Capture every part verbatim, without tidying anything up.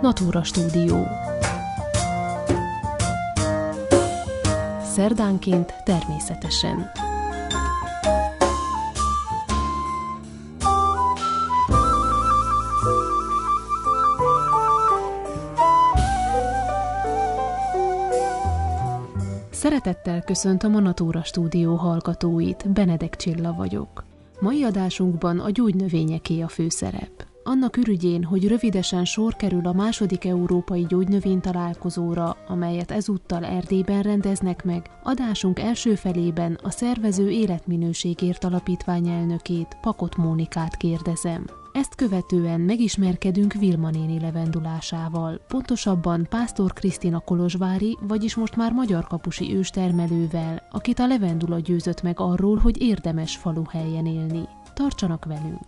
Natura Stúdió. Szerdánként természetesen. Szeretettel köszöntöm a Natura Stúdió hallgatóit, Benedek Csilla vagyok. Mai adásunkban a gyógynövényeké a főszerep. Annak ürügyén, hogy rövidesen sor kerül a második európai gyógynövénytalálkozóra, amelyet ezúttal Erdélyben rendeznek meg, adásunk első felében a Szervező Életminőségért Alapítvány elnökét, Pakot Mónikát kérdezem. Ezt követően megismerkedünk Vilma néni levendulásával, pontosabban Pásztor Krisztina kolozsvári, vagyis most már magyarkapusi őstermelővel, akit a levendula győzött meg arról, hogy érdemes faluhelyen élni. Tartsanak velünk!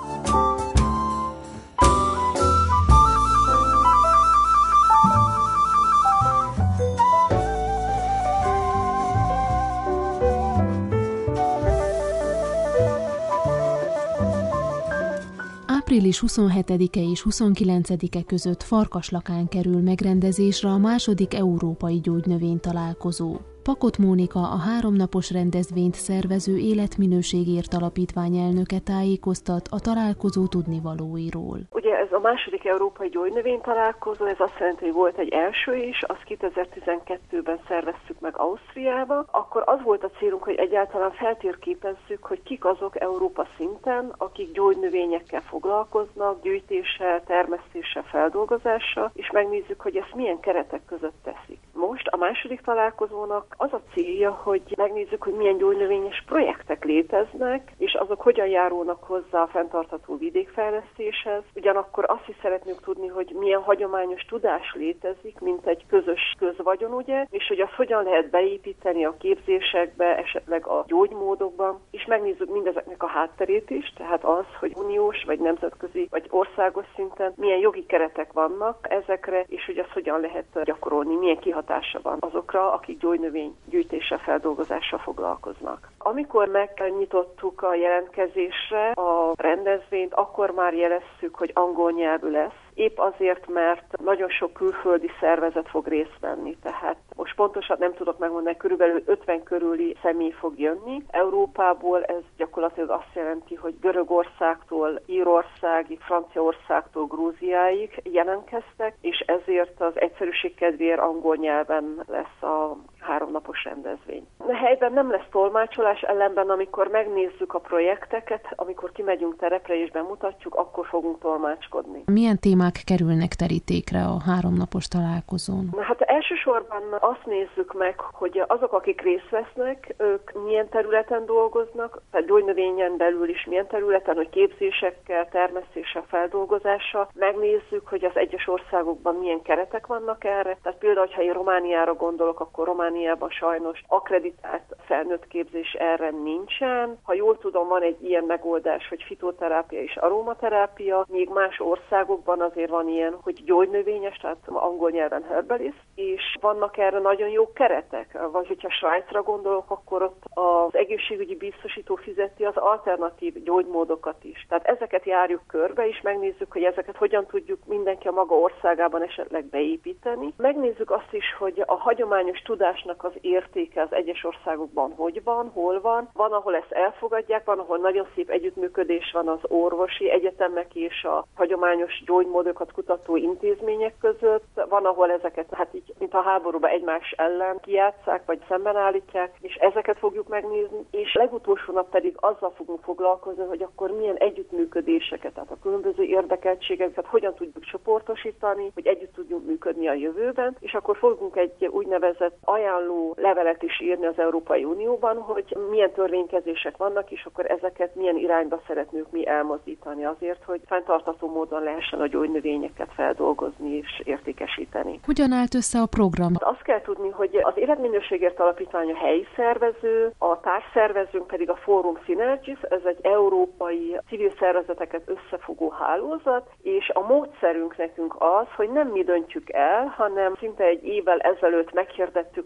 április huszonhetedike és huszonkilencedike között Farkaslakán kerül megrendezésre a második európai gyógynövénytalálkozó. Pakot Mónika, a háromnapos rendezvényt szervező Életminőségért Alapítvány elnöke tájékoztat a találkozó tudnivalóiról. Ugye ez a második európai gyógynövénytalálkozó, ez azt jelenti, hogy volt egy első is, azt kétezer-tizenkettőben szerveztük meg Ausztriába. Akkor az volt a célunk, hogy egyáltalán feltérképezzük, hogy kik azok Európa szinten, akik gyógynövényekkel foglalkoznak, gyűjtéssel, termesztéssel, feldolgozással, és megnézzük, hogy ezt milyen keretek között teszik. Most a második találkozónak az a célja, hogy megnézzük, hogy milyen gyógynövényes projektek léteznek, és azok hogyan járulnak hozzá a fenntartható vidékfejlesztéshez. Ugyanakkor azt is szeretnénk tudni, hogy milyen hagyományos tudás létezik, mint egy közös közvagyon, ugye, és hogy azt hogyan lehet beépíteni a képzésekbe, esetleg a gyógymódokban, és megnézzük mindezeknek a hátterét is, tehát az, hogy uniós, vagy nemzetközi, vagy országos szinten milyen jogi keretek vannak ezekre, és hogy azt hogyan lehet gyakorolni, milyen kihatása van azokra, akik gyógynövény gyűjtéssel, feldolgozással foglalkoznak. Amikor megnyitottuk a jelentkezésre a rendezvényt, akkor már jeleztük, hogy angol nyelvű lesz. Épp azért, mert nagyon sok külföldi szervezet fog részt venni, tehát most pontosan nem tudok megmondani, körülbelül ötven körüli személy fog jönni. Európából ez gyakorlatilag azt jelenti, hogy Görögországtól Írországig, Franciaországtól Grúziáig jelentkeztek, és ezért az egyszerűség kedvéért angol nyelven lesz a háromnapos rendezvény. A helyben nem lesz tolmácsolás, ellenben amikor megnézzük a projekteket, amikor kimegyünk terepre és bemutatjuk, akkor fogunk tolmácskodni. Milyen témák kerülnek terítékre a háromnapos találkozón? Na, hát elsősorban azt nézzük meg, hogy azok, akik részt vesznek, ők milyen területen dolgoznak, tehát gyógynövényen belül is milyen területen, hogy képzésekkel, termesztéssel, feldolgozással. Megnézzük, hogy az egyes országokban milyen keretek vannak erre. Tehát például, ha én Romániára gondolok, akkor Romániában sajnos akkreditált felnőtt képzés erre nincsen. Ha jól tudom, van egy ilyen megoldás, hogy fitoterápia és aromaterápia, még más országokban azért van ilyen, hogy gyógynövényes, tehát angol nyelven herbalist, és vannak erre nagyon jó keretek. Vagy hogyha Svájcra gondolok, akkor ott az egészségügyi biztosító fizeti az alternatív gyógymódokat is. Tehát ezeket járjuk körbe, és megnézzük, hogy ezeket hogyan tudjuk mindenki a maga országában esetleg beépíteni. Megnézzük azt is, hogy a hagyományos tudásnak az értéke az egyes országokban hogy van, hol van. Van, ahol ezt elfogadják, van, ahol nagyon szép együttműködés van az orvosi egyetemek és a hagyományos gyógymódokat kutató intézmények között. Van, ahol ezeket, hát így, mint a háborúban egymás ellen kijátsszák, vagy szemben állítják, és ezeket fogjuk megnézni. És legutolsó nap pedig azzal fogunk foglalkozni, hogy akkor milyen együttműködéseket, tehát a különböző érdekeltségeket hogyan tudjuk csoportosítani, hogy együtt tudjunk működni a jövőben, és akkor fogunk egy úgynevezett ajánló levelet is írni az Európai Unióban, hogy milyen törvénykezések vannak, és akkor ezeket milyen irányba szeretnénk mi elmozdítani azért, hogy fenntartható módon lehessen a gyógynövényeket feldolgozni és értékesíteni. Hogyan állt össze a program? Azt kell tudni, hogy az Életminőségért Alapítvány a helyi szervező, a társszervezőnk pedig a Forum Synergis, ez egy európai civil szervezeteket összefogó hálózat, és a módszerünk nekünk az, hogy nem mi döntjük el, hanem szinte egy évvel ezelőtt meghirdettük,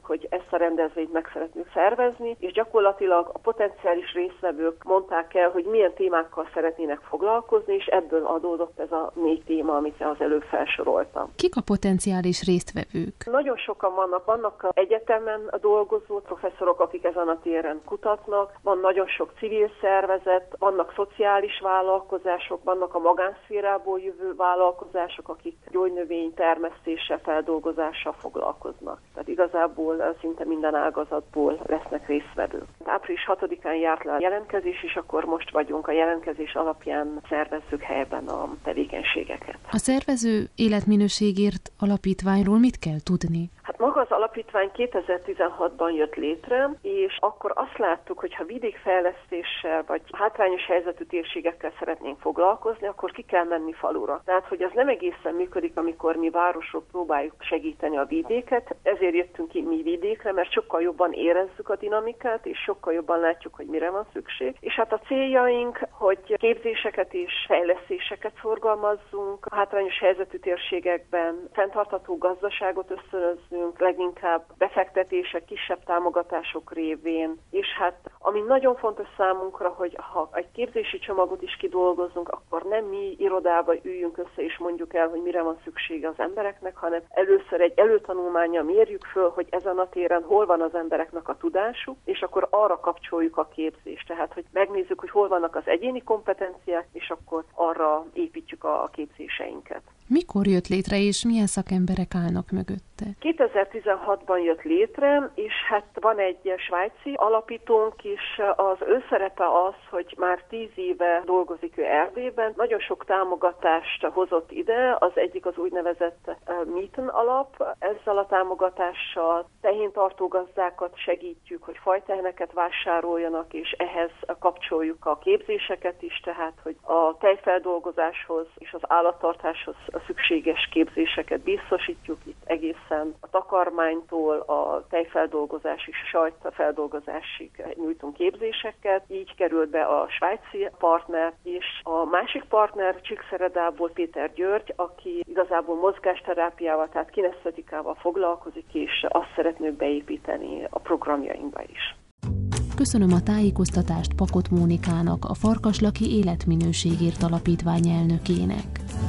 hogy ezt a rendezvényt meg szeretnénk szervezni, és gyakorlatilag a potenciális résztvevők mondták el, hogy milyen témákkal szeretnének foglalkozni, és ebből adódott ez a négy téma, amit az előbb felsoroltam. Kik a potenciális résztvevők? Nagyon sokan vannak, vannak egyetemen dolgozó professzorok, akik ezen a téren kutatnak, van nagyon sok civil szervezet, vannak szociális vállalkozások, vannak a magánszférából jövő vállalkozások, akik gyógynövény termesztéssel, feldolgozással foglalkoznak. Tehát igazából szinte minden ágazatból lesznek résztvevők. április hatodikán járt le a jelentkezés, és akkor most vagyunk a jelentkezés alapján szervezzük helyben a tevékenységeket. A szervező életminőségért alapítványról mit kell tudni? Hát maga az alapítvány kétezer-tizenhatban jött létre, és akkor azt láttuk, hogy ha vidékfejlesztéssel vagy hátrányos helyzetű térségekkel szeretnénk foglalkozni, akkor ki kell menni falura. Tehát, hogy ez nem egészen működik, amikor mi városról próbáljuk segíteni a vidéket, ezért jöttünk ki mi vidékre, mert sokkal jobban érezzük a dinamikát, és sokkal jobban látjuk, hogy mire van szükség. És hát a céljaink, hogy képzéseket és fejlesztéseket szorgalmazzunk a hátrányos helyzetű térségekben, fenntartható gazdaságot ösztönözzünk, leginkább befektetések, kisebb támogatások révén, és hát ami nagyon fontos számunkra, hogy ha egy képzési csomagot is kidolgozunk, akkor nem mi irodába üljünk össze és mondjuk el, hogy mire van szüksége az embereknek, hanem először egy előtanulmánnyal mérjük föl, hogy ezen a téren hol van az embereknek a tudásuk, és akkor arra kapcsoljuk a képzést. Tehát, hogy megnézzük, hogy hol vannak az egyéni kompetenciák, és akkor arra építjük a képzéseinket. Mikor jött létre, és milyen szakemberek állnak mögötte? kétezer-tizenhatban jött létre, és hát van egy svájci alapítónk is. Az ő szerepe az, hogy már tíz éve dolgozik ő Erdélyben. Nagyon sok támogatást hozott ide. Az egyik az úgynevezett Mieten alap. Ezzel a támogatással tehéntartó gazdákat segítjük, hogy fajteheneket vásároljanak, és ehhez kapcsoljuk a képzéseket is, tehát hogy a tejfeldolgozáshoz és az állattartáshoz szükséges képzéseket biztosítjuk, itt egészen a takarmánytól a tejfeldolgozás és sajtfeldolgozásig nyújtunk képzéseket. Így került be a svájci partner, és a másik partner Csíkszeredából Péter György, aki igazából mozgásterápiával, tehát kinesztetikával foglalkozik, és azt szeretnék beépíteni a programjainkba is. Köszönöm a tájékoztatást Pakot Mónikának, a Farkaslaki Életminőségért Alapítvány elnökének.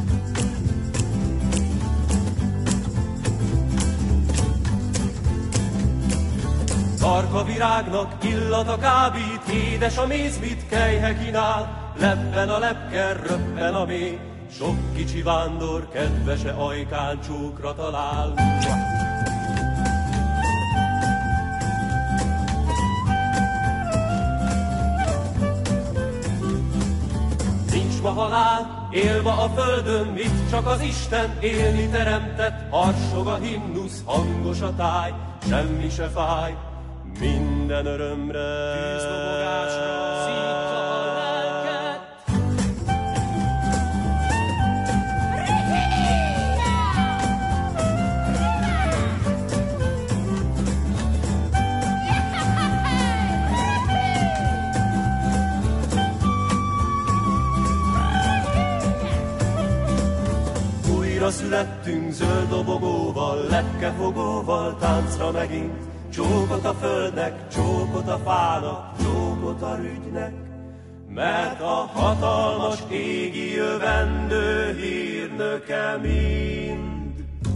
Tarka virágnak illata kábít, édes a méz, mit kelyhe kínál, lebben a lepke, röppen a mély, sok kicsi vándor kedvese ajkán csókra talál. Nincs ma halál, élva a földön, mit csak az Isten élni teremtett, harsog a himnusz, hangos a táj, semmi se fáj. Minden örömre, tűzdobogásra szívta a lelket. Újra születtünk zöld dobogóval, lepkefogóval, táncra megint. Csókot a földnek, csókot a fának, csókot a rügynek, mert a hatalmas égi jövendő hírnöke mind.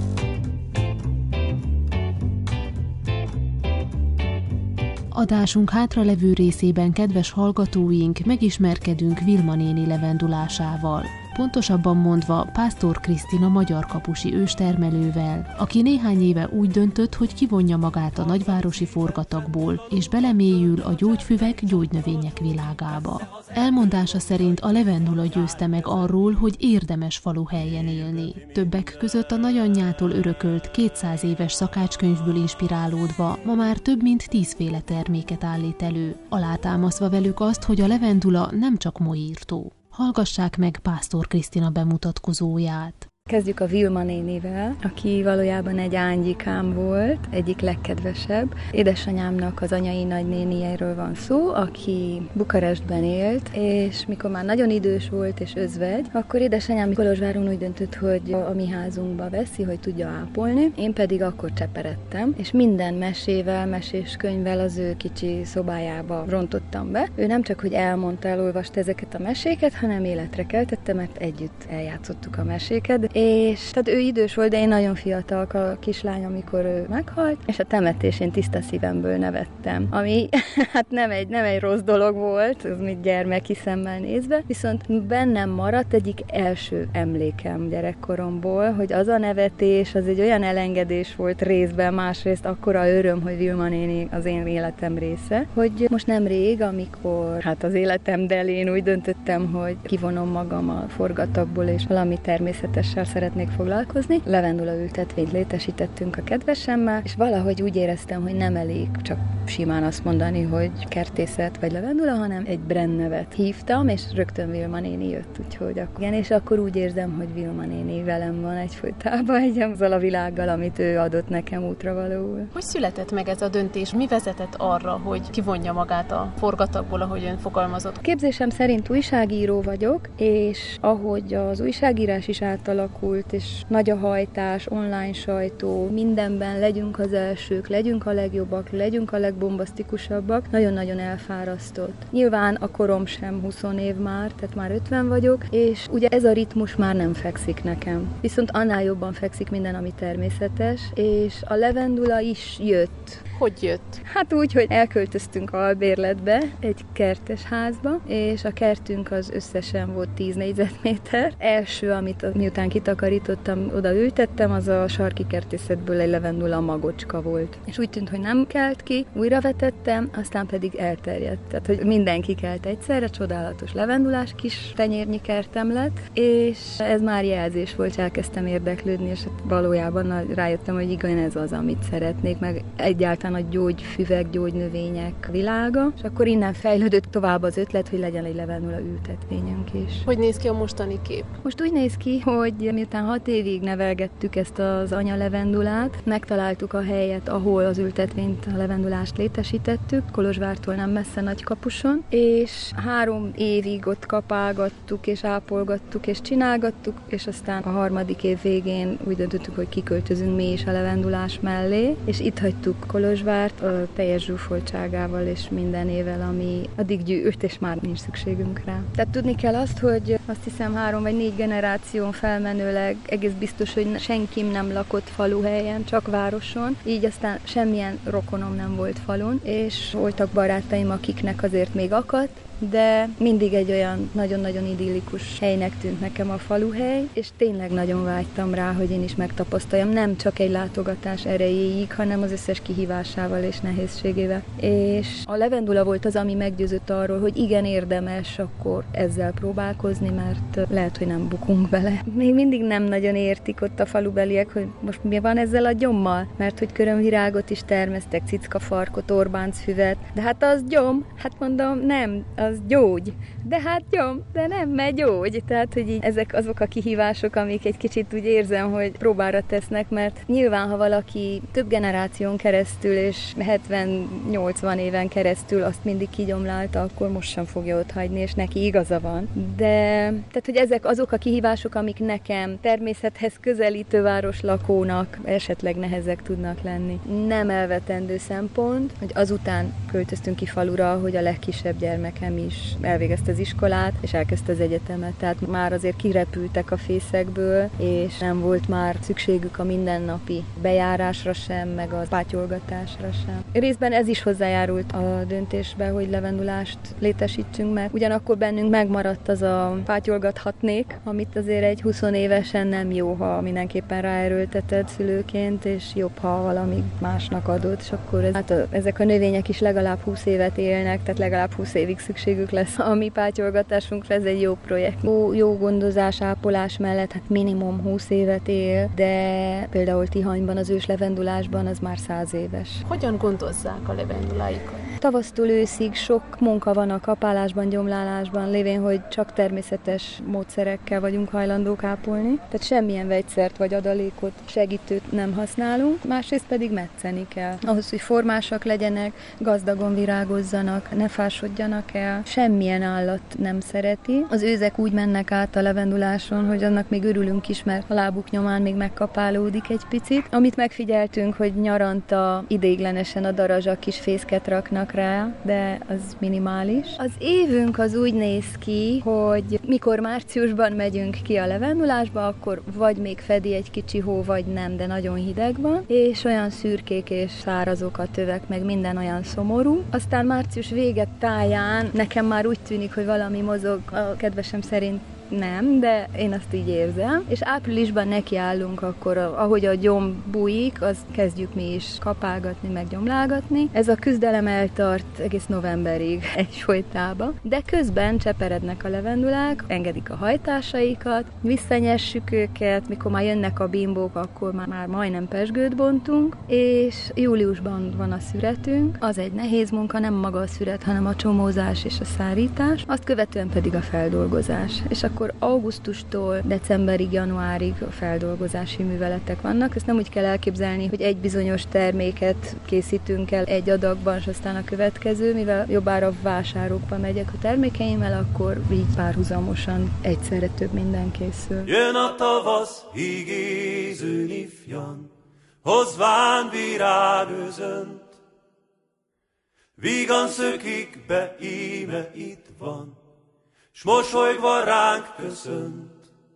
Adásunk hátralevő részében, kedves hallgatóink, megismerkedünk Vilma néni levendulásával. Pontosabban mondva Pásztor Krisztina magyarkapusi őstermelővel, aki néhány éve úgy döntött, hogy kivonja magát a nagyvárosi forgatagból, és belemélyül a gyógyfüvek, gyógynövények világába. Elmondása szerint a levendula győzte meg arról, hogy érdemes faluhelyen élni. Többek között a nagyanyjától örökölt kétszáz éves szakácskönyvből inspirálódva ma már több mint tízféle terméket állít elő, alátámasztva velük azt, hogy a levendula nem csak moírtó. Hallgassák meg Pásztor Krisztina bemutatkozóját. Kezdjük a Vilma nénivel, aki valójában egy ángyikám volt, egyik legkedvesebb. Édesanyámnak az anyai nagynéniéről van szó, aki Bukarestben élt, és mikor már nagyon idős volt és özvegy, akkor édesanyám Kolozsváron úgy döntött, hogy a mi házunkba veszi, hogy tudja ápolni. Én pedig akkor cseperedtem, és minden mesével, mesés könyvvel az ő kicsi szobájába rontottam be. Ő nem csak, hogy elmondta, elolvasta ezeket a meséket, hanem életre keltette, mert együtt eljátszottuk a meséket. És tehát ő idős volt, de én nagyon fiatal a kislány, amikor ő meghalt, és a temetésén tiszta szívemből nevettem. Ami hát nem egy, nem egy rossz dolog volt, az mit gyermeki szemmel nézve, viszont bennem maradt egyik első emlékem gyerekkoromból, hogy az a nevetés, az egy olyan elengedés volt részben, másrészt akkora öröm, hogy Vilma néni az én életem része, hogy most nem rég, amikor hát az életem delén úgy döntöttem, hogy kivonom magam a forgatagból, és valami természetessel szeretnék foglalkozni. Levendula ültetvényt létesítettünk a kedvesemmel, és valahogy úgy éreztem, hogy nem elég csak simán azt mondani, hogy kertészet vagy levendula, hanem egy brandnevet hívtam, és rögtön Vilma néni jött, úgyhogy akkor, igen, és akkor úgy érzem, hogy Vilma néni velem van egyfolytában, egy azzal a világgal, amit ő adott nekem útravalóul. Hogy született meg ez a döntés? Mi vezetett arra, hogy kivonja magát a forgatagból, ahogy ön fogalmazott? Képzésem szerint újságíró vagyok, és ahogy az újságírás is átalakult, és nagy a hajtás, online sajtó, mindenben legyünk az elsők, legyünk a legjobbak, legyünk a legbombasztikusabbak, nagyon-nagyon elfárasztott. Nyilván a korom sem húsz év már, tehát már ötven vagyok, és ugye ez a ritmus már nem fekszik nekem. Viszont annál jobban fekszik minden, ami természetes, és a levendula is jött. Hogy jött? Hát úgy, hogy elköltöztünk albérletbe, egy kertes házba, és a kertünk az összesen volt tíz négyzetméter. Első, amit miután kitakarítottam, oda ültettem, az a sarki kertészetből egy levendula magocska volt. És úgy tűnt, hogy nem kelt ki, újra vetettem, aztán pedig elterjedt. Tehát, hogy mindenki kelt egyszerre, csodálatos levendulás kis tenyérnyi kertem lett, és ez már jelzés volt, elkezdtem érdeklődni, és valójában rájöttem, hogy igen, ez az, amit szeretnék, meg egyáltalán a gyógyfüvek, gyógynövények világa, és akkor innen fejlődött tovább az ötlet, hogy legyen egy levendula ültetvényünk is. Hogy néz ki a mostani kép? Most úgy néz ki, hogy miután hat évig nevelgettük ezt az anyalevendulát, megtaláltuk a helyet, ahol az ültetvényt, a levendulást létesítettük, Kolozsvártól nem messze Nagykapuson, és három évig ott kapálgattuk, és ápolgattuk, és csinálgattuk, és aztán a harmadik év végén úgy döntöttük, hogy kiköltözünk mi is a levendulás mellé, és itt hagytuk Kolozsvárt a teljes zsúfoltságával és mindenével, ami addig gyűlt, és már nincs szükségünk rá. Tehát tudni kell azt, hogy azt hiszem három vagy négy generáción felmenőleg egész biztos, hogy senkim nem lakott faluhelyen, csak városon, így aztán semmilyen rokonom nem volt falun, és voltak barátaim, akiknek azért még akadt, de mindig egy olyan nagyon-nagyon idillikus helynek tűnt nekem a faluhely, és tényleg nagyon vágytam rá, hogy én is megtapasztaljam, nem csak egy látogatás erejéig, hanem az összes kihívásával és nehézségével. És a levendula volt az, ami meggyőzött arról, hogy igen, érdemes akkor ezzel próbálkozni, mert lehet, hogy nem bukunk bele. Még mindig nem nagyon értik ott a falubeliek, hogy most mi van ezzel a gyommal, mert hogy körömvirágot is termesztek, cickafarkot, orbáncfüvet, de hát az gyom, hát mondom, nem, az gyógy. De hát gyom, de nem, mert gyógy. Tehát, hogy így ezek azok a kihívások, amik egy kicsit úgy érzem, hogy próbára tesznek, mert nyilván, ha valaki több generáción keresztül és hetven-nyolcvan éven keresztül azt mindig kigyomlálta, akkor most sem fogja ott hagyni, és neki igaza van. De tehát, hogy ezek azok a kihívások, amik nekem természethez közelítő városlakónak esetleg nehezek tudnak lenni. Nem elvetendő szempont, hogy azután költöztünk ki falura, hogy a legkisebb gyermekem is elvégezte az iskolát, és elkezdte az egyetemet. Tehát már azért kirepültek a fészekből, és nem volt már szükségük a mindennapi bejárásra sem, meg a pátyolgatásra sem. Részben ez is hozzájárult a döntésbe, hogy levendulást létesítsünk meg. Ugyanakkor bennünk megmaradt az a pátyolgathatnék, amit azért egy húsz évesen nem jó, ha mindenképpen ráerőlteted szülőként, és jobb, ha valami másnak adod, és akkor ez, hát a, ezek a növények is legalább húsz évet élnek, tehát legalább húsz évig szükségük lesz a mi pátyolgatásunkra, ez egy jó projekt. Jó, jó gondozás, ápolás mellett hát minimum húsz évet él, de például Tihanyban, az ős levendulásban az már száz éves. Hogyan gondozzák a levenduláikat? Tavasztól őszig sok munka van a kapálásban, gyomlálásban, lévén, hogy csak természetes módszerekkel vagyunk hajlandók ápolni. Tehát semmilyen vegyszert vagy adalékot, segítőt nem használunk, másrészt pedig metszeni kell. Ahhoz, hogy formásak legyenek, gazdagon virágozzanak, ne fásodjanak el, semmilyen állat nem szereti. Az őzek úgy mennek át a levenduláson, hogy annak még örülünk is, mert a lábuk nyomán még megkapálódik egy picit. Amit megfigyeltünk, hogy nyaranta ideiglenesen a darazsak kis fészket raknak rá, de az minimális. Az évünk az úgy néz ki, hogy mikor márciusban megyünk ki a levendulásba, akkor vagy még fedi egy kicsi hó, vagy nem, de nagyon hideg van, és olyan szürkék és szárazok a tövek, meg minden olyan szomorú. Aztán március vége táján nekem már úgy tűnik, hogy valami mozog, a kedvesem szerint nem, de én azt így érzem. És áprilisban nekiállunk akkor, ahogy a gyom bújik, az kezdjük mi is kapálgatni, meg gyomlálgatni. Ez a küzdelem eltart egész novemberig egyfolytában. De közben cseperednek a levendulák, engedik a hajtásaikat, visszanyessük őket, mikor már jönnek a bimbók, akkor már, már majdnem pezsgőt bontunk, és júliusban van a szüretünk. Az egy nehéz munka, nem maga a szüret, hanem a csomózás és a szárítás, azt követően pedig a feldolgozás. És a akkor augusztustól decemberig, januárig a feldolgozási műveletek vannak. Ezt nem úgy kell elképzelni, hogy egy bizonyos terméket készítünk el egy adagban, és aztán a következő, mivel jobbára vásárokba megyek a termékeimmel, akkor így párhuzamosan egyszerre több minden készül. Jön a tavasz, igézőn ifjan, hozván virágözönt, vígan szökik be, íme itt van, s mosolygva ránk köszönt.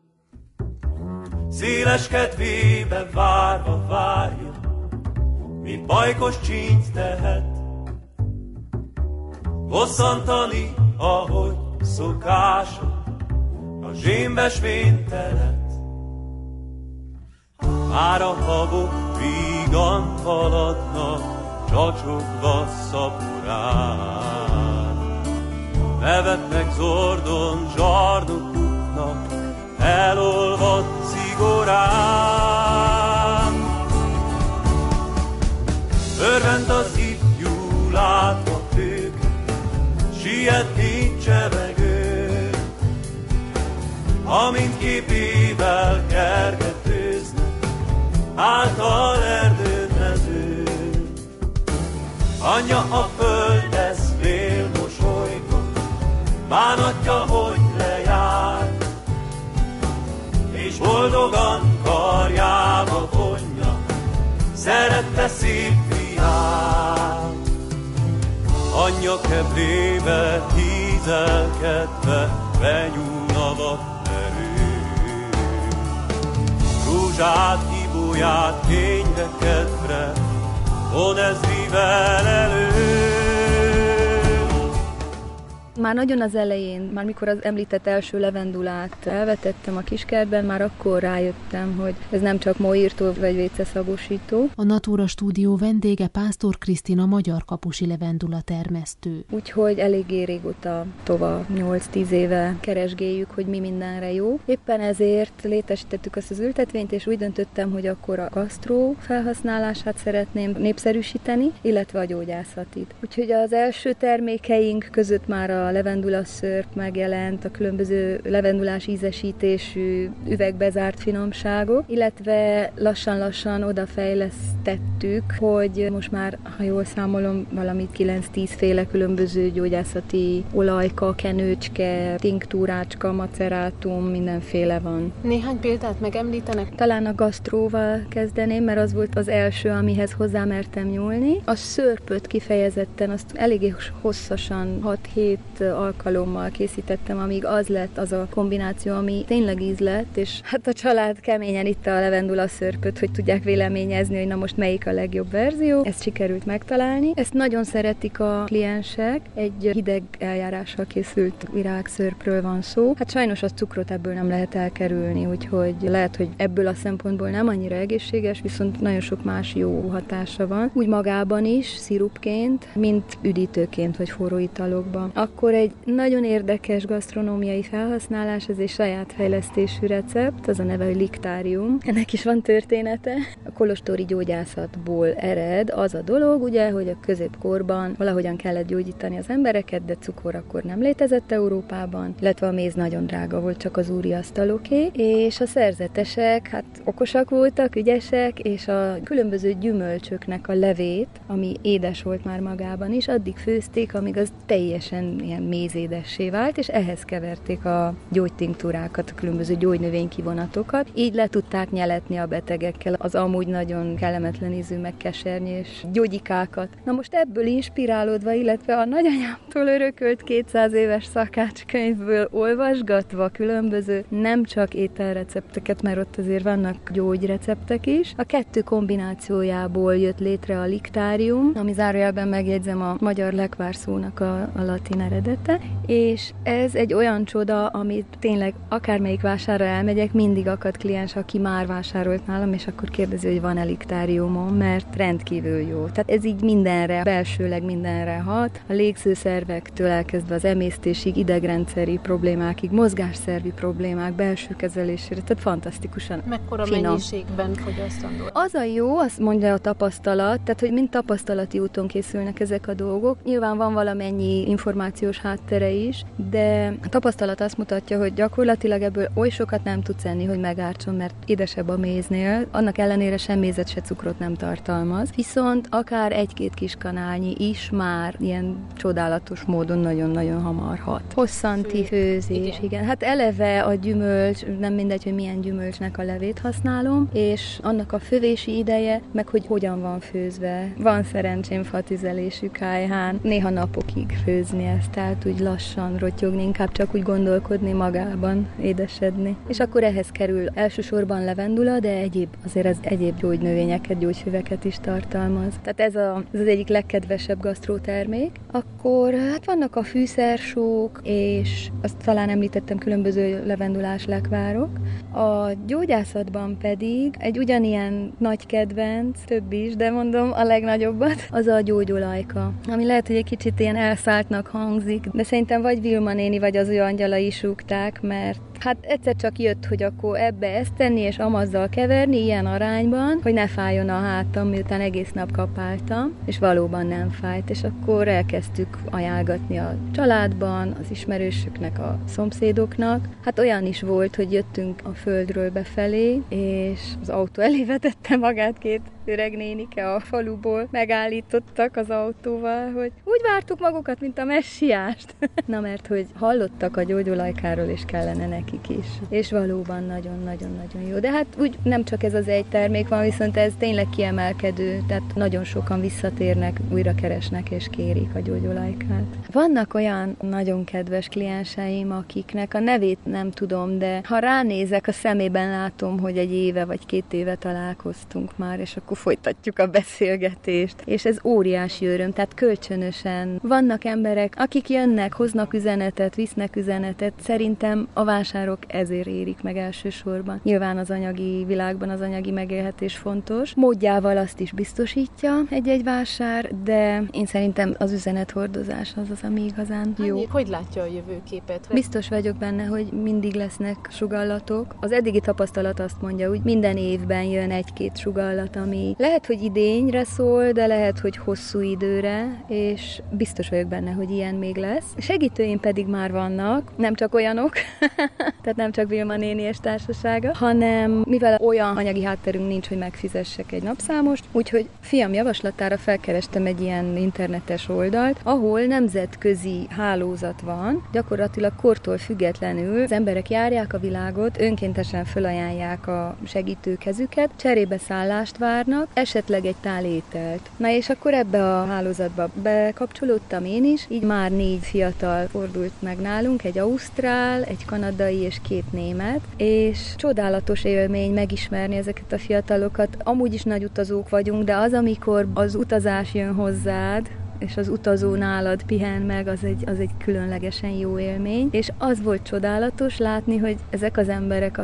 Széles kedvébe várva várja, mint bajkos csínyt tehet, bosszantani, ahogy szokása, a zsémbes vénytelet. Már a habok vígan haladnak, csacsogva szaporán, nevetnek zordon, zsarnokuknak, elolvadt szigorán. Örvend az ifjú látva ők, siet nincs csevegő, amint képével kergetőznek, által erdőn mező. Anyja a földhez fél mosolyba, bánatja, hogy lejár, és boldogan karjába vonja szerette szép fiát. Anyja kebrébe hízelkedve benyúl a vadmerő, rúzsát, ibóját fényre kedvre von ezrivel elő. Már nagyon az elején, már mikor az említett első levendulát elvetettem a kiskertben, már akkor rájöttem, hogy ez nem csak móírtó vagy véceszagosító. A Natura Stúdió vendége Pásztor Krisztina magyar-kapusi levendula termesztő. Úgyhogy eléggé régóta, tova nyolc-tíz éve keresgéljük, hogy mi mindenre jó. Éppen ezért létesítettük azt az ültetvényt, és úgy döntöttem, hogy akkor a gasztró felhasználását szeretném népszerűsíteni, illetve a gyógyászatit. Úgyhogy az első termékeink között már a levendula szörp megjelent, a különböző levendulás ízesítésű üvegbe zárt finomságok, illetve lassan-lassan odafejlesztettük, hogy most már, ha jól számolom, valamit kilenc-tíz féle különböző gyógyászati olajka, kenőcske, tinktúrácska, macerátum, mindenféle van. Néhány példát megemlítenek? Talán a gasztróval kezdeném, mert az volt az első, amihez hozzámertem nyúlni. A szörpöt kifejezetten, azt eléggé hosszasan, hat-hét alkalommal készítettem, amíg az lett az a kombináció, ami tényleg íz lett, és hát a család keményen itta a levendula szörpöt, hogy tudják véleményezni, hogy na most melyik a legjobb verzió. Ezt sikerült megtalálni. Ezt nagyon szeretik a kliensek. Egy hideg eljárással készült virágszörpről van szó. Hát sajnos a cukrot ebből nem lehet elkerülni, úgyhogy lehet, hogy ebből a szempontból nem annyira egészséges, viszont nagyon sok más jó hatása van. Úgy magában is, szirupként, mint üdítőként vagy forró italokban. Akkor akkor egy nagyon érdekes gasztronómiai felhasználás, ez egy saját fejlesztésű recept, az a neve, hogy liktárium. Ennek is van története. A kolostori gyógyászatból ered az a dolog, ugye, hogy a középkorban valahogyan kellett gyógyítani az embereket, de cukor akkor nem létezett Európában, illetve a méz nagyon drága volt, csak az úri asztaloké, és a szerzetesek hát okosak voltak, ügyesek, és a különböző gyümölcsöknek a levét, ami édes volt már magában is, addig főzték, amíg az teljesen ilyen mézédessé vált, és ehhez keverték a gyógytinktúrákat, a különböző gyógynövénykivonatokat. Így le tudták nyeletni a betegekkel az amúgy nagyon kellemetlen ízű, meg kesernyés gyógyikákat. Na most ebből inspirálódva, illetve a nagyanyámtól örökölt kétszáz éves szakácskönyvből olvasgatva különböző nem csak ételrecepteket, mert ott azért vannak gyógyreceptek is. A kettő kombinációjából jött létre a liktárium, ami zárójelben megjegyzem a magyar lekvár szónak a, a latin eredete, és ez egy olyan csoda, amit tényleg akármelyik vásárra elmegyek, mindig akad kliens, aki már vásárolt nálam, és akkor kérdezi, hogy van-e liktáriumom, mert rendkívül jó. Tehát ez így mindenre, belsőleg mindenre hat, a légzőszervektől elkezdve az emésztésig, idegrendszeri problémákig, mozgásszervi problémák, belső kezelésére, tehát fantasztikusan mekkora finom. Mennyiségben fogyasztandó? Az a jó, azt mondja a tapasztalat, tehát hogy mind tapasztalati úton készülnek ezek a dolgok. Nyilván van valamennyi információs háttere is, de a tapasztalat azt mutatja, hogy gyakorlatilag ebből oly sokat nem tudsz enni, hogy megártson, mert édesebb a méznél, annak ellenére sem mézet, se cukrot nem tartalmaz. Viszont akár egy-két kis kanálnyi is már ilyen csodálatos módon nagyon-nagyon hamar hat. Hosszanti főzés, igen. igen. Hát eleve a gyümölcs, nem mindegy, hogy milyen gyümölcsnek a levét használom, és annak a fővési ideje, meg hogy hogyan van főzve. Van szerencsém fatüzelésű kályhán, néha napokig főzni ezt, tehát úgy lassan rotyogni, inkább csak úgy gondolkodni magában, édesedni. És akkor ehhez kerül elsősorban levendula, de egyéb, azért ez egyéb gyógynövényeket, gyógyfüveket is tartalmaz. Tehát ez, a, ez az egyik legkedvesebb gasztrótermék. Akkor hát vannak a fűszersók, és azt talán említettem, különböző levendulás lekvárok. A gyógyászatban pedig egy ugyanilyen nagy kedvenc, több is, de mondom a legnagyobbat, az a gyógyolajka, ami lehet, hogy egy kicsit ilyen elszálltnak hangzik, de szerintem vagy Vilma néni, vagy az ő angyalai súgták, mert hát egyszer csak jött, hogy akkor ebbe ezt tenni, és amazzal keverni, ilyen arányban, hogy ne fájjon a hátam, miután egész nap kapáltam, és valóban nem fájt, és akkor elkezdtük ajánlgatni a családban, az ismerősöknek, a szomszédoknak. Hát olyan is volt, hogy jöttünk a földről befelé, és az autó elé vetette magát két öreg nénike a faluból, megállítottak az autóval, hogy úgy vártuk magukat, mint a messiást. Na, mert hogy hallottak a gyógyolajkáról, és kellene nekik is. És valóban nagyon-nagyon-nagyon jó. De hát úgy nem csak ez az egy termék van, viszont ez tényleg kiemelkedő, tehát nagyon sokan visszatérnek, újra keresnek és kérik a gyógyolajkát. Vannak olyan nagyon kedves klienseim, akiknek a nevét nem tudom, de ha ránézek, a szemében látom, hogy egy éve vagy két éve találkoztunk már, és akkor folytatjuk a beszélgetést, és ez óriási öröm, tehát kölcsönösen. Vannak emberek, akik jönnek, hoznak üzenetet, visznek üzenetet, szerintem a vásárok ezért érik meg elsősorban. Nyilván az anyagi világban az anyagi megélhetés fontos, módjával azt is biztosítja egy-egy vásár, de én szerintem az üzenethordozás az az, ami igazán jó. Annyi, hogy látja a jövőképet? Biztos vagyok benne, hogy mindig lesznek sugallatok. Az eddigi tapasztalat azt mondja, hogy minden évben jön egy-két sugallat, ami lehet, hogy idényre szól, de lehet, hogy hosszú időre, és biztos vagyok benne, hogy ilyen még lesz. Segítőim pedig már vannak, nem csak olyanok, tehát nem csak Vilma néni és társasága, hanem mivel olyan anyagi hátterünk nincs, hogy megfizessek egy napszámost, úgyhogy fiam javaslatára felkerestem egy ilyen internetes oldalt, ahol nemzetközi hálózat van, gyakorlatilag kortól függetlenül az emberek járják a világot, önkéntesen felajánlják a segítőkezüket, cserébe szállást várnak, esetleg egy tál ételt. Na és akkor ebbe a hálózatba bekapcsolódtam én is, így már négy fiatal fordult meg nálunk, egy ausztrál, egy kanadai és két német, és csodálatos élmény megismerni ezeket a fiatalokat. Amúgy is nagy utazók vagyunk, de az, amikor az utazás jön hozzád, és az utazó nálad pihen meg, az egy, az egy különlegesen jó élmény, és az volt csodálatos látni, hogy ezek az emberek, akik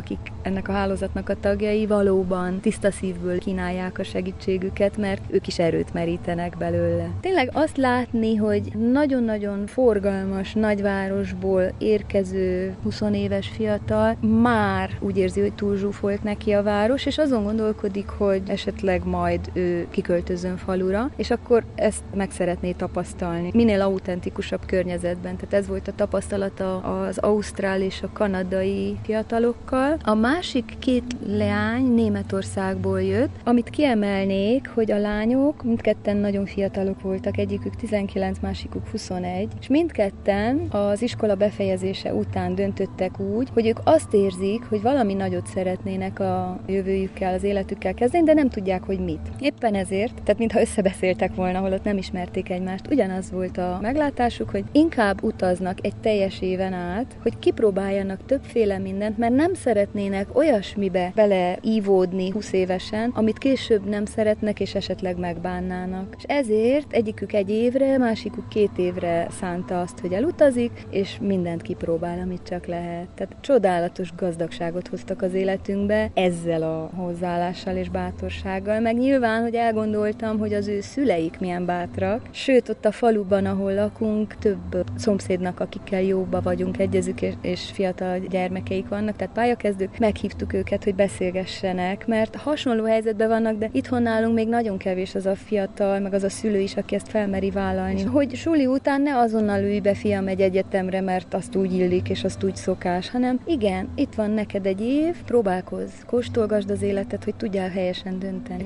ennek a hálózatnak a tagjai valóban tiszta szívből kínálják a segítségüket, mert ők is erőt merítenek belőle. Tényleg azt látni, hogy nagyon-nagyon forgalmas nagyvárosból érkező húsz éves fiatal már úgy érzi, hogy túlzsúfolt neki a város, és azon gondolkodik, hogy esetleg majd ő kiköltözön falura, és akkor ezt meg szeretné tapasztalni. Minél autentikusabb környezetben. Tehát ez volt a tapasztalata az ausztrál és a kanadai fiatalokkal. A másik két leány Németországból jött, amit kiemelnék, hogy a lányok mindketten nagyon fiatalok voltak, egyikük tizenkilenc, másikuk huszonegy, és mindketten az iskola befejezése után döntöttek úgy, hogy ők azt érzik, hogy valami nagyot szeretnének a jövőjükkel, az életükkel kezdeni, de nem tudják, hogy mit. Éppen ezért, tehát mintha összebeszéltek volna, holott nem ismerték egymást, ugyanaz volt a meglátásuk, hogy inkább utaznak egy teljes éven át, hogy kipróbáljanak többféle mindent, mert nem szeretnének olyasmibe beleívódni húsz évesen, amit később nem szeretnek és esetleg megbánnának. És ezért egyikük egy évre, másikuk két évre szánta azt, hogy elutazik, és mindent kipróbál, amit csak lehet. Tehát csodálatos gazdagságot hoztak az életünkbe ezzel a hozzáállással és bátorsággal, meg nyilván, hogy elgondoltam, hogy az ő szüleik milyen bátrak, sőt ott a faluban, ahol lakunk, több szomszédnak, akikkel jóba vagyunk, egyezük, és, és fiatal gyermekeik vannak, tehát pályakezdők, meghívtuk őket, hogy beszélgessenek, mert hasonló helyzetben vannak, de itthon nálunk még nagyon kevés az a fiatal, meg az a szülő is, aki ezt felmeri vállalni. Hogy suli után ne azonnal ülj be, fiam, egy egyetemre, mert azt úgy illik, és azt úgy szokás, hanem igen, itt van neked egy év, próbálkozz, kóstolgasd az életet, hogy tudjál helyesen dönteni.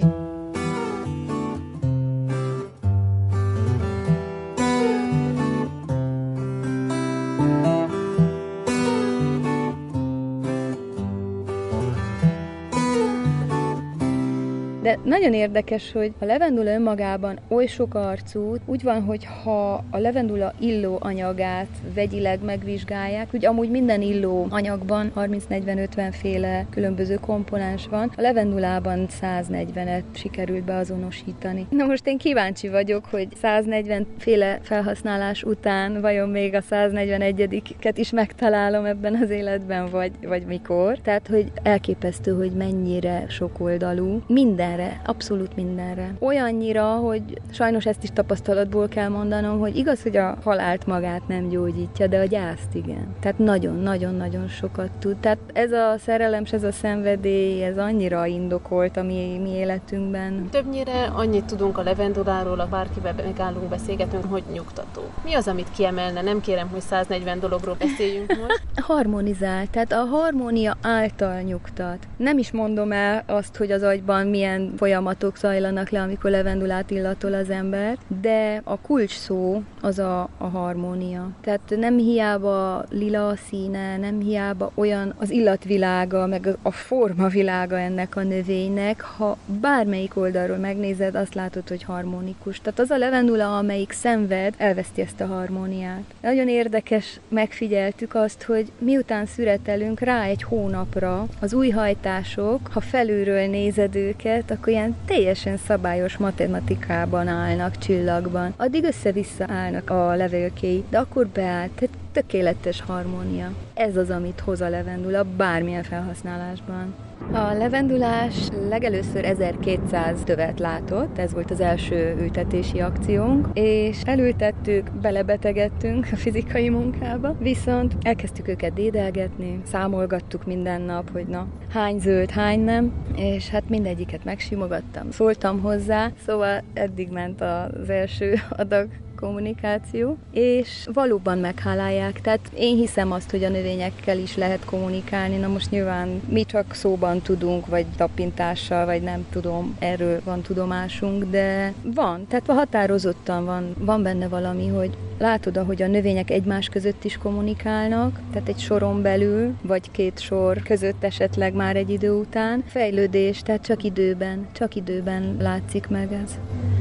De nagyon érdekes, hogy a levendula önmagában oly sok arcú, úgy van, hogy ha a levendula illó anyagát vegyileg megvizsgálják, hogy amúgy minden illó anyagban harminc-negyven-ötven féle különböző komponens van, a levendulában száznegyvenet sikerült beazonosítani. Na most én kíváncsi vagyok, hogy száznegyven féle felhasználás után vajon még a száznegyvenegyediket is megtalálom ebben az életben, vagy, vagy mikor. Tehát, hogy elképesztő, hogy mennyire sokoldalú. Mindenre, abszolút mindenre. Olyannyira, hogy sajnos ezt is tapasztalatból kell mondanom, hogy igaz, hogy a halált magát nem gyógyítja, de a gyászt igen. Tehát nagyon-nagyon-nagyon sokat tud. Tehát ez a szerelem, ez a szenvedély, ez annyira indokolt a mi, mi életünkben. Többnyire annyit tudunk a levenduláról, a bárkivel megállunk, beszélgetünk, hogy nyugtató. Mi az, amit kiemelne? Nem kérem, hogy száznegyven dologról beszéljünk most. Harmonizál, tehát a harmónia által nyugtat. Nem is mondom el azt, hogy az agyban milyen folyamatok zajlanak le, amikor levendulát illatol az ember, de a kulcs szó az a, a harmónia. Tehát nem hiába lila a színe, nem hiába olyan az illatvilága, meg a formavilága ennek a növénynek, ha bármelyik oldalról megnézed, azt látod, hogy harmonikus. Tehát az a levendula, amelyik szenved, elveszti ezt a harmóniát. Nagyon érdekes, megfigyeltük azt, hogy miután szüretelünk rá egy hónapra, az új hajtások, ha felülről nézed őket, akkor ilyen teljesen szabályos matematikában állnak, csillagban. Addig össze-vissza állnak a levélkéi, de akkor beáll, tehát tökéletes harmónia. Ez az, amit hoz a levendula bármilyen felhasználásban. A levendulás legelőször ezerkétszáz tövet látott, ez volt az első ültetési akciónk, és elültettük, belebetegedtünk a fizikai munkába, viszont elkezdtük őket dédelgetni, számolgattuk minden nap, hogy na, hány zöld, hány nem, és hát mindegyiket megsimogattam, szóltam hozzá, szóval eddig ment az első adag kommunikáció, és valóban meghálálják. Tehát én hiszem azt, hogy a növényekkel is lehet kommunikálni. Na most nyilván mi csak szóban tudunk, vagy tapintással, vagy nem tudom, erről van tudomásunk, de van. Tehát határozottan van, van benne valami, hogy látod, ahogy a növények egymás között is kommunikálnak, tehát egy soron belül, vagy két sor között esetleg már egy idő után. Fejlődés, tehát csak időben, csak időben látszik meg ez.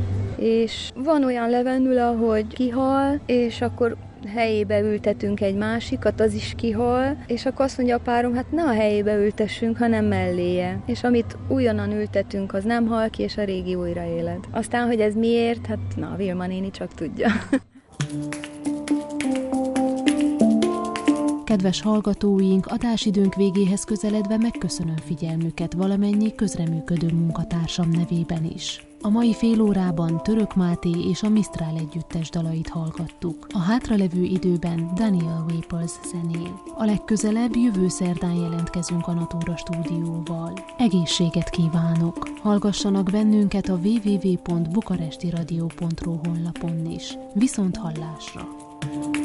És van olyan levendula, hogy kihal, és akkor helyébe ültetünk egy másikat, az is kihal, és akkor azt mondja a párom, hát ne a helyébe ültessünk, hanem melléje. És amit újonnan ültetünk, az nem hal ki, és a régi újra éled. Aztán, hogy ez miért, hát na, Vilma néni csak tudja. Kedves hallgatóink, adásidőnk végéhez közeledve megköszönöm figyelmüket valamennyi közreműködő munkatársam nevében is. A mai fél órában Török Máté és a Mistral együttes dalait hallgattuk. A hátralevő időben Daniel Waples zenél. A legközelebb jövő szerdán jelentkezünk a Natura stúdióval. Egészséget kívánok! Hallgassanak bennünket a double-u double-u double-u pont bukarestiradio pont ro honlapon is. Viszont hallásra!